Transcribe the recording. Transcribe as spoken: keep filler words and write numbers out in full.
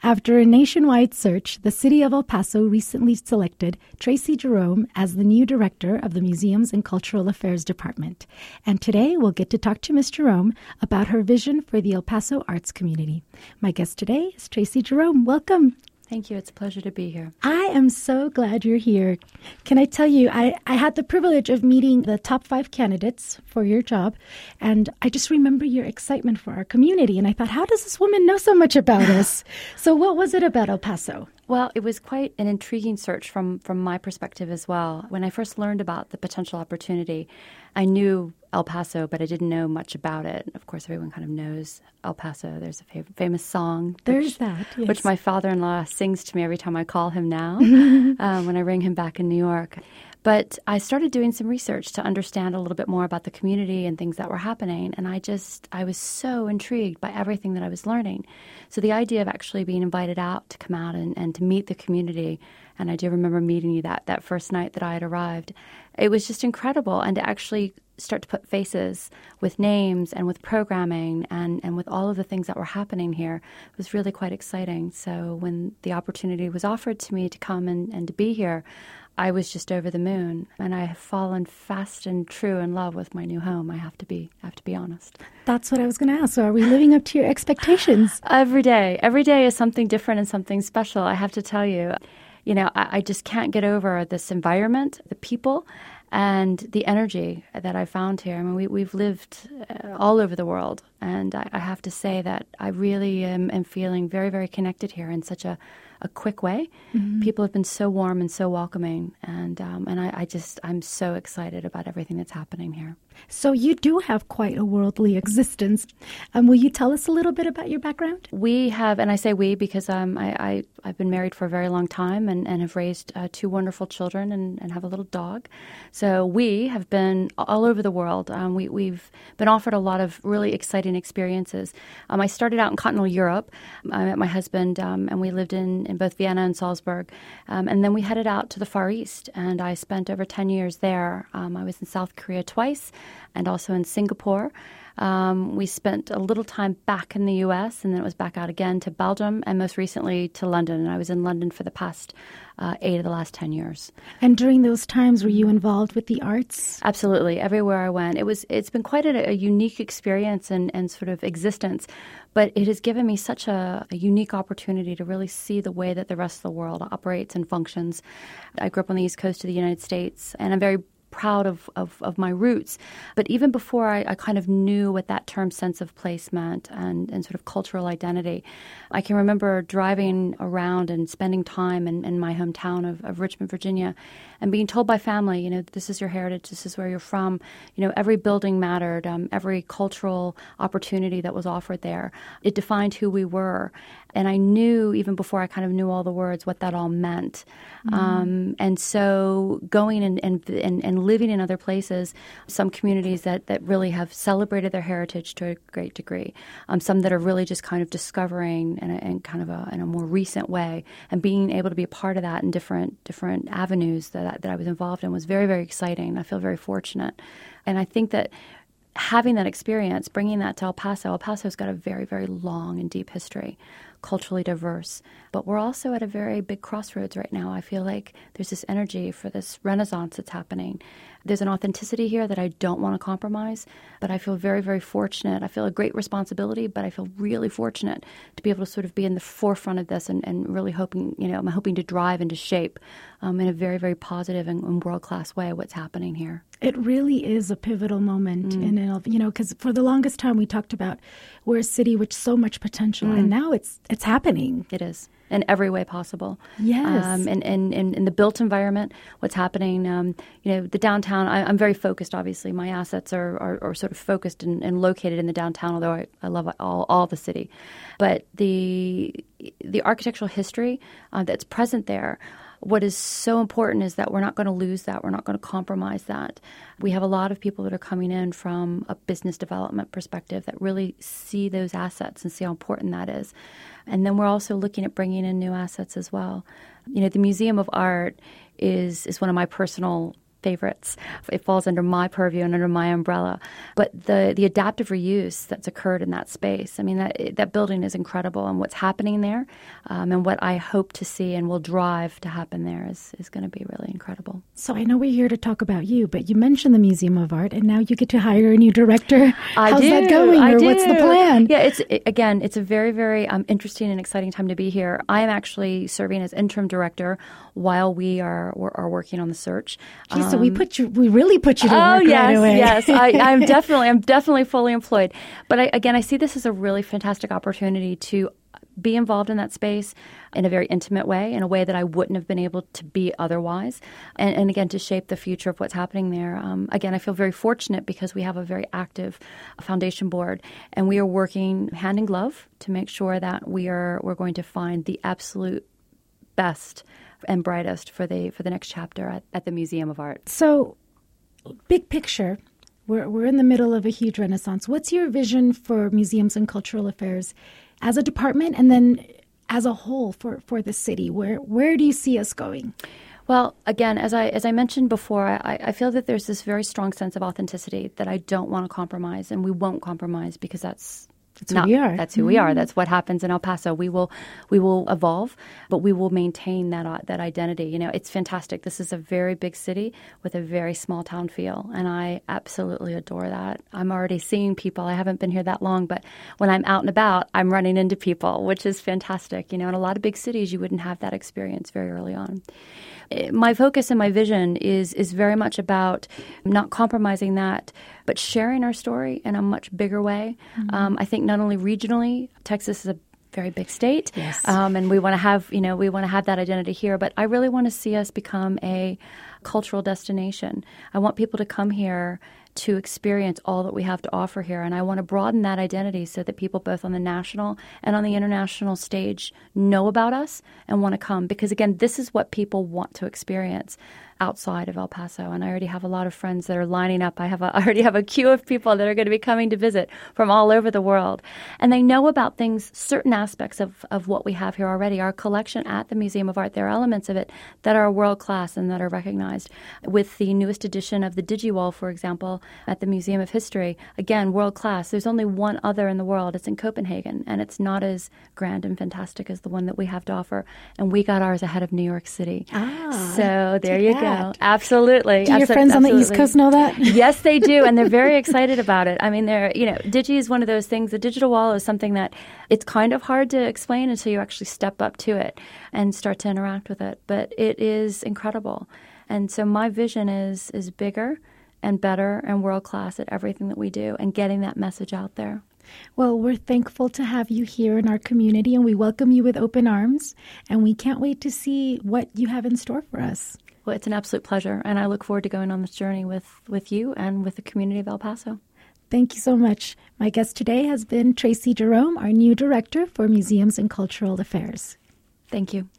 After a nationwide search, the city of El Paso recently selected Tracy Jerome as the new director of the Museums and Cultural Affairs Department. And today we'll get to talk to Miz Jerome about her vision for the El Paso arts community. My guest today is Tracy Jerome. Welcome. Thank you. It's a pleasure to be here. I am so glad you're here. Can I tell you, I, I had the privilege of meeting the top five candidates for your job, and I just remember your excitement for our community, and I thought, how does this woman know so much about us? So what was it about El Paso? Well, it was quite an intriguing search from, from my perspective as well. When I first learned about the potential opportunity, I knew El Paso, but I didn't know much about it. Of course, everyone kind of knows El Paso. There's a fam- famous song. There's which, that, yes. Which my father-in-law sings to me every time I call him now, um, when I ring him back in New York. But I started doing some research to understand a little bit more about the community and things that were happening. And I just, I was so intrigued by everything that I was learning. So the idea of actually being invited out to come out and, and to meet the community, and I do remember meeting you that, that first night that I had arrived, it was just incredible. And to actually start to put faces with names and with programming and, and with all of the things that were happening here was really quite exciting. So when the opportunity was offered to me to come and, and to be here, I was just over the moon, and I have fallen fast and true in love with my new home. I have to be, I have to be honest. That's what I was going to ask. So are we living up to your expectations? Every day. Every day is something different and something special, I have to tell you. You know, I, I just can't get over this environment, the people, and the energy that I found here. I mean, we, we've lived uh, all over the world, and I, I have to say that I really am, am feeling very, very connected here in such a, a quick way. Mm-hmm. People have been so warm and so welcoming, and um, and I, I just, I'm so excited about everything that's happening here. So you do have quite a worldly existence. Um, will you tell us a little bit about your background? We have, and I say we because um, I, I, I've been married for a very long time and, and have raised uh, two wonderful children and, and have a little dog. So we have been all over the world. Um, we, we've been offered a lot of really exciting experiences. Um, I started out in continental Europe. I met my husband, um, and we lived in, in both Vienna and Salzburg. Um, and then we headed out to the Far East, and I spent over ten years there. Um, I was in South Korea twice, and also in Singapore. Um, we spent a little time back in the U S, and then it was back out again to Belgium, and most recently to London. And I was in London for the past uh, eight of the last ten years. And during those times, were you involved with the arts? Absolutely. Everywhere I went. It was, it's been quite a, a unique experience and, and sort of existence, but it has given me such a, a unique opportunity to really see the way that the rest of the world operates and functions. I grew up on the East Coast of the United States, and I'm very proud of, of, of my roots. But even before I, I kind of knew what that term sense of place meant and, and sort of cultural identity, I can remember driving around and spending time in, in my hometown of, of Richmond, Virginia, and being told by family, you know, this is your heritage, this is where you're from. You know, every building mattered, um, every cultural opportunity that was offered there. It defined who we were. And I knew, even before I kind of knew all the words, what that all meant. Mm. Um, and so going and, and, and, and living in other places, some communities that, that really have celebrated their heritage to a great degree, um, some that are really just kind of discovering in a, in kind of a, in a more recent way, and being able to be a part of that in different different avenues that, that I was involved in was very, very exciting. I feel very fortunate. And I think that having that experience, bringing that to El Paso, El Paso's got a very, very long and deep history, culturally diverse. But we're also at a very big crossroads right now. I feel like there's this energy for this renaissance that's happening. There's an authenticity here that I don't want to compromise, but I feel very, very fortunate. I feel a great responsibility, but I feel really fortunate to be able to sort of be in the forefront of this and, and really hoping, you know, I'm hoping to drive and to shape um, in a very, very positive and, and world-class way what's happening here. It really is a pivotal moment. Mm. in you know, because for the longest time we talked about we're a city with so much potential, mm. and now it's it's happening. It is. In every way possible. Yes. Um, and, and, and in the built environment, what's happening, um, you know, the downtown, I, I'm very focused, obviously. My assets are, are, are sort of focused and, and located in the downtown, although I, I love all, all the city. But the the architectural history uh, that's present there, what is so important is that we're not going to lose that. We're not going to compromise that. We have a lot of people that are coming in from a business development perspective that really see those assets and see how important that is. And then we're also looking at bringing in new assets as well. You know, the Museum of Art is is one of my personal favorites. It falls under my purview and under my umbrella. But the the adaptive reuse that's occurred in that space, I mean, that that building is incredible. And what's happening there um, and what I hope to see and will drive to happen there is, is going to be really incredible. So I know we're here to talk about you, but you mentioned the Museum of Art, and now you get to hire a new director. I How's do. that going, I or do. what's the plan? Yeah, it's it, again, it's a very, very um, interesting and exciting time to be here. I am actually serving as interim director while we are are, are working on the search. Gee, so we put you, we really put you to Oh work yes, right away. yes. I, I'm definitely, I'm definitely fully employed. But I, again, I see this as a really fantastic opportunity to be involved in that space in a very intimate way, in a way that I wouldn't have been able to be otherwise. And, and again, to shape the future of what's happening there. Um, again, I feel very fortunate because we have a very active foundation board, and we are working hand in glove to make sure that we are we're going to find the absolute best and brightest for the for the next chapter at, at the Museum of Art. So, big picture, we're we're in the middle of a huge renaissance. What's your vision for museums and cultural affairs as a department, and then as a whole for, for the city? Where where do you see us going? Well, again, as I as I mentioned before, I, I feel that there's this very strong sense of authenticity that I don't want to compromise, and we won't compromise because that's That's not, who we are. That's who mm-hmm. we are. That's what happens in El Paso. We will we will evolve, but we will maintain that uh, that identity. You know, it's fantastic. This is a very big city with a very small town feel, and I absolutely adore that. I'm already seeing people. I haven't been here that long, but when I'm out and about, I'm running into people, which is fantastic. You know, in a lot of big cities, you wouldn't have that experience very early on. My focus and my vision is is very much about not compromising that, but sharing our story in a much bigger way. Mm-hmm. Um, I think not only regionally, Texas is a very big state, yes. um, and we want to have you know we want to have that identity here. But I really want to see us become a cultural destination. I want people to come here to experience all that we have to offer here. And I want to broaden that identity so that people both on the national and on the international stage know about us and want to come. Because, again, this is what people want to experience outside of El Paso. And I already have a lot of friends that are lining up. I have a, I already have a queue of people that are going to be coming to visit from all over the world. And they know about things, certain aspects of, of what we have here already. Our collection at the Museum of Art, there are elements of it that are world-class and that are recognized. With the newest edition of the DigiWall, for example, at the Museum of History, again, world-class. There's only one other in the world. It's in Copenhagen, and it's not as grand and fantastic as the one that we have to offer. And we got ours ahead of New York City. Ah, so there you that. go. Absolutely. Do your Absol- friends on absolutely. the East Coast know that? Yes, they do, and they're very excited about it. I mean, they're, you know, Digi is one of those things. The digital wall is something that it's kind of hard to explain until you actually step up to it and start to interact with it. But it is incredible. And so my vision is is bigger and better and world-class at everything that we do and getting that message out there. Well, we're thankful to have you here in our community, and we welcome you with open arms, and we can't wait to see what you have in store for us. Well, it's an absolute pleasure, and I look forward to going on this journey with, with you and with the community of El Paso. Thank you so much. My guest today has been Tracy Jerome, our new director for Museums and Cultural Affairs. Thank you.